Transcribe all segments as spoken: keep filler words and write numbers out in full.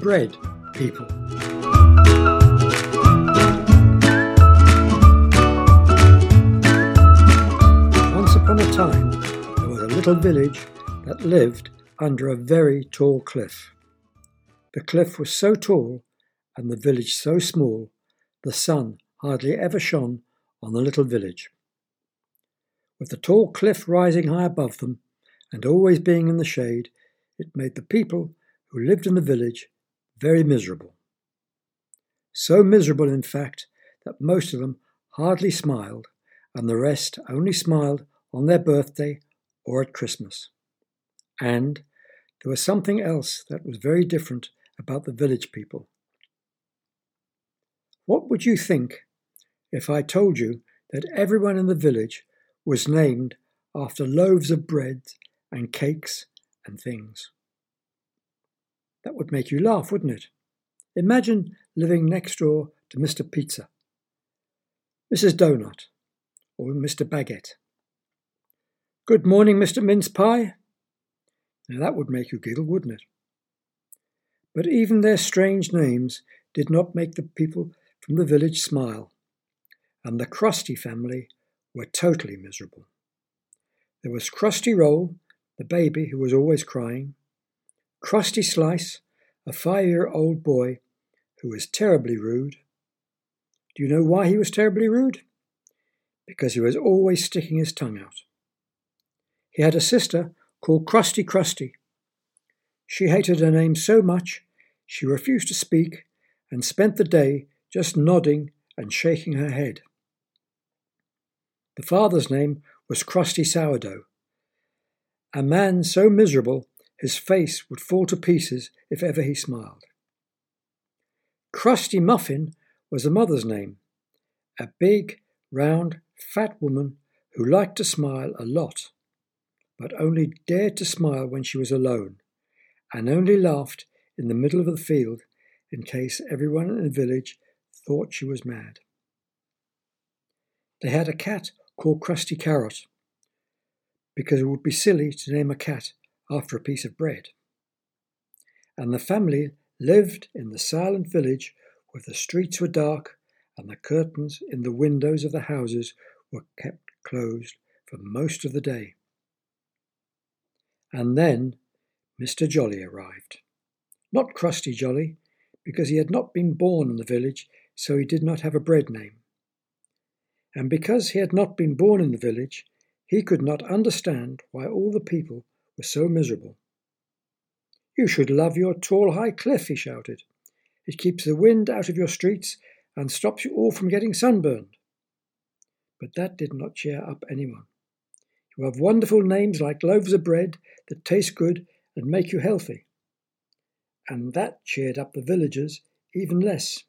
bread people. Once upon a time, there was a little village that lived under a very tall cliff. The cliff was so tall and the village so small, the sun hardly ever shone on the little village. With the tall cliff rising high above them and always being in the shade, it made the people who lived in the village very miserable. So miserable, in fact, that most of them hardly smiled, and the rest only smiled on their birthday or at Christmas. And there was something else that was very different about the village people. What would you think if I told you that everyone in the village was named after loaves of bread and cakes and things? That would make you laugh, wouldn't it? Imagine living next door to Mister Pizza, Missus Donut, or Mister Baguette. Good morning, Mister Mince Pie. Now that would make you giggle, wouldn't it? But even their strange names did not make the people from the village smile, and the Krusty family were totally miserable. There was Krusty Roll, the baby who was always crying, Krusty Slice, a five-year-old boy who was terribly rude. Do you know why he was terribly rude? Because he was always sticking his tongue out. He had a sister called Krusty Krusty. She hated her name so much she refused to speak and spent the day just nodding and shaking her head. The father's name was Krusty Sourdough, a man so miserable his face would fall to pieces if ever he smiled. Krusty Muffin was the mother's name, a big, round, fat woman who liked to smile a lot, but only dared to smile when she was alone, and only laughed in the middle of the field in case everyone in the village thought she was mad. They had a cat called Krusty Carrot, because it would be silly to name a cat after a piece of bread. And the family lived in the silent village where the streets were dark and the curtains in the windows of the houses were kept closed for most of the day. And then Mister Jolly arrived. Not Krusty Jolly, because he had not been born in the village, so he did not have a bread name. And because he had not been born in the village, he could not understand why all the people were so miserable. You should love your tall high cliff, he shouted. It keeps the wind out of your streets and stops you all from getting sunburned. But that did not cheer up anyone. You have wonderful names like loaves of bread that taste good and make you healthy. And that cheered up the villagers even less.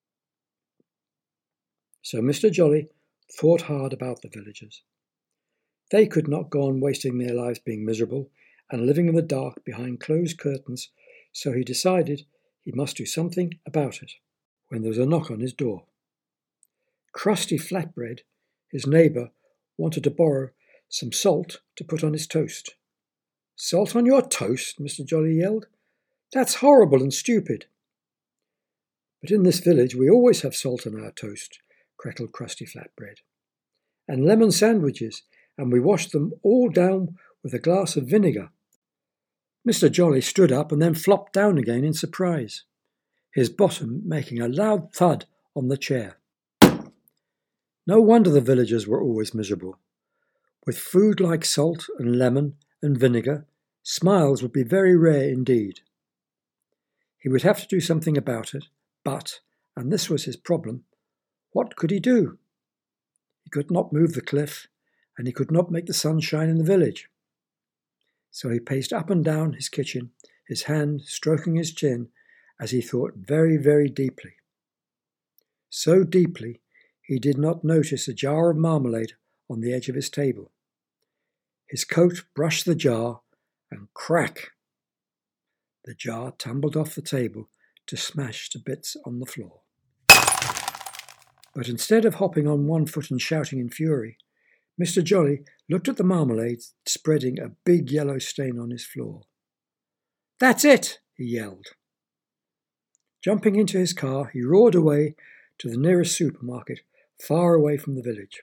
So Mister Jolly thought hard about the villagers. They could not go on wasting their lives being miserable and living in the dark behind closed curtains, so he decided he must do something about it when there was a knock on his door. Krusty Flatbread, his neighbour, wanted to borrow some salt to put on his toast. Salt on your toast? Mister Jolly yelled. That's horrible and stupid. But in this village we always have salt on our toast, crackled Krusty Flatbread. And lemon sandwiches, and we wash them all down with a glass of vinegar. Mister Jolly stood up and then flopped down again in surprise, his bottom making a loud thud on the chair. No wonder the villagers were always miserable. With food like salt and lemon and vinegar, smiles would be very rare indeed. He would have to do something about it, but, and this was his problem, what could he do? He could not move the cliff, and he could not make the sun shine in the village. So he paced up and down his kitchen, his hand stroking his chin as he thought very, very deeply. So deeply he did not notice a jar of marmalade on the edge of his table. His coat brushed the jar, and crack! The jar tumbled off the table to smash to bits on the floor. But instead of hopping on one foot and shouting in fury, Mister Jolly looked at the marmalade spreading a big yellow stain on his floor. That's it, he yelled. Jumping into his car, he roared away to the nearest supermarket, far away from the village.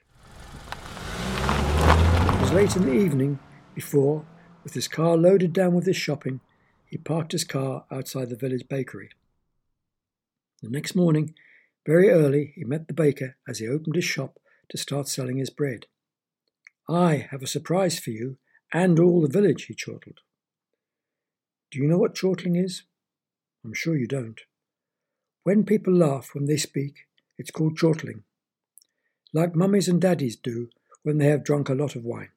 It was late in the evening before, with his car loaded down with his shopping, he parked his car outside the village bakery. The next morning, very early, he met the baker as he opened his shop to start selling his bread. "I have a surprise for you and all the village," he chortled. Do you know what chortling is? I'm sure you don't. When people laugh when they speak, it's called chortling, like mummies and daddies do when they have drunk a lot of wine.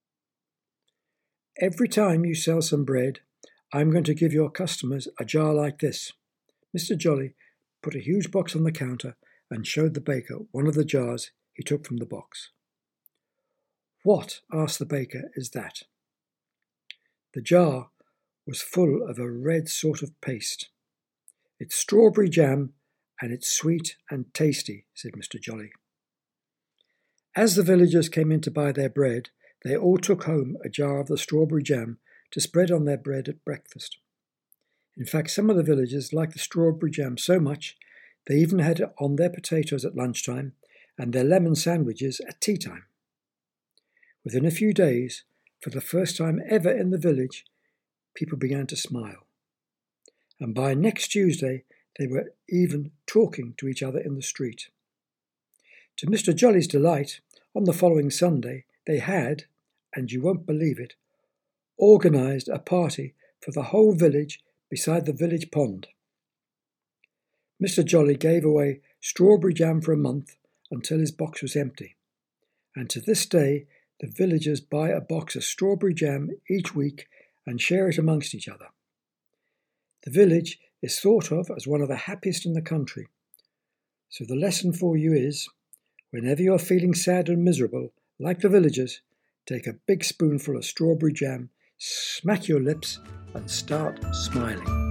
Every time you sell some bread, I'm going to give your customers a jar like this. Mister Jolly put a huge box on the counter and showed the baker one of the jars he took from the box. "What," asked the baker, "is that?" The jar was full of a red sort of paste. "It's strawberry jam, and it's sweet and tasty," said Mister Jolly. As the villagers came in to buy their bread, they all took home a jar of the strawberry jam to spread on their bread at breakfast. In fact, some of the villagers liked the strawberry jam so much, they even had it on their potatoes at lunchtime and their lemon sandwiches at tea time. Within a few days, for the first time ever in the village, people began to smile. And by next Tuesday, they were even talking to each other in the street. To Mister Jolly's delight, on the following Sunday, they had, and you won't believe it, organised a party for the whole village beside the village pond. Mister Jolly gave away strawberry jam for a month until his box was empty, and to this day the villagers buy a box of strawberry jam each week and share it amongst each other. The village is thought of as one of the happiest in the country. So the lesson for you is, whenever you're feeling sad and miserable, like the villagers, take a big spoonful of strawberry jam, smack your lips, and start smiling.